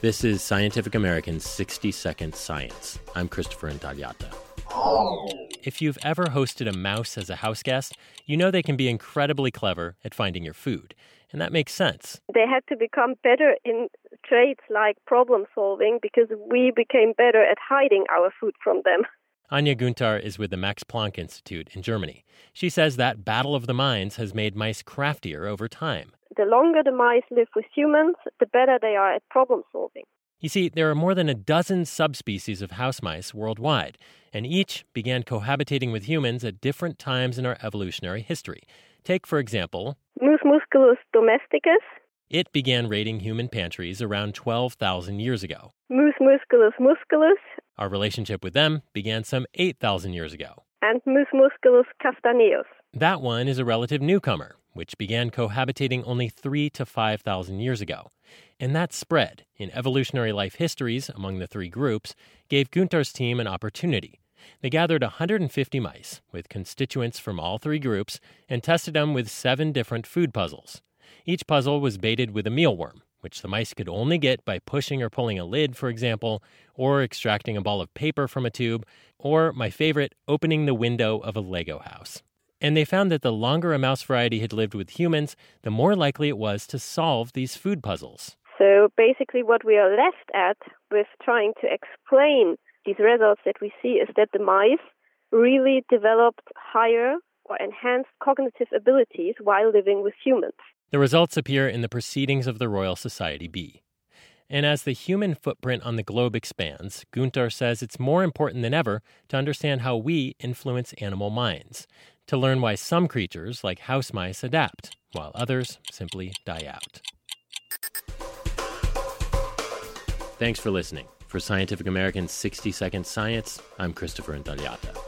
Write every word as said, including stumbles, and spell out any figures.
This is Scientific American's sixty second Science. I'm Christopher Intagliata. If you've ever hosted a mouse as a house guest, you know they can be incredibly clever at finding your food. And that makes sense. They had to become better in traits like problem solving because we became better at hiding our food from them. Anja Günther is with the Max Planck Institute in Germany. She says that battle of the minds has made mice craftier over time. The longer the mice live with humans, the better they are at problem solving. You see, there are more than a dozen subspecies of house mice worldwide, and each began cohabitating with humans at different times in our evolutionary history. Take, for example, Mus musculus domesticus. It began raiding human pantries around twelve thousand years ago. Mus musculus musculus. Our relationship with them began some eight thousand years ago. And Mus musculus castaneus. That one is a relative newcomer, which began cohabitating only three to five thousand years ago. And that spread in evolutionary life histories among the three groups gave Günther's team an opportunity. They gathered one hundred fifty mice with constituents from all three groups and tested them with seven different food puzzles. Each puzzle was baited with a mealworm, which the mice could only get by pushing or pulling a lid, for example, or extracting a ball of paper from a tube, or, my favorite, opening the window of a Lego house. And they found that the longer a mouse variety had lived with humans, the more likely it was to solve these food puzzles. So basically what we are left at with trying to explain these results that we see is that the mice really developed higher or enhanced cognitive abilities while living with humans. The results appear in the Proceedings of the Royal Society B. And as the human footprint on the globe expands, Günther says it's more important than ever to understand how we influence animal minds, to learn why some creatures, like house mice, adapt, while others simply die out. Thanks for listening. For Scientific American's sixty second Science, I'm Christopher Intagliata.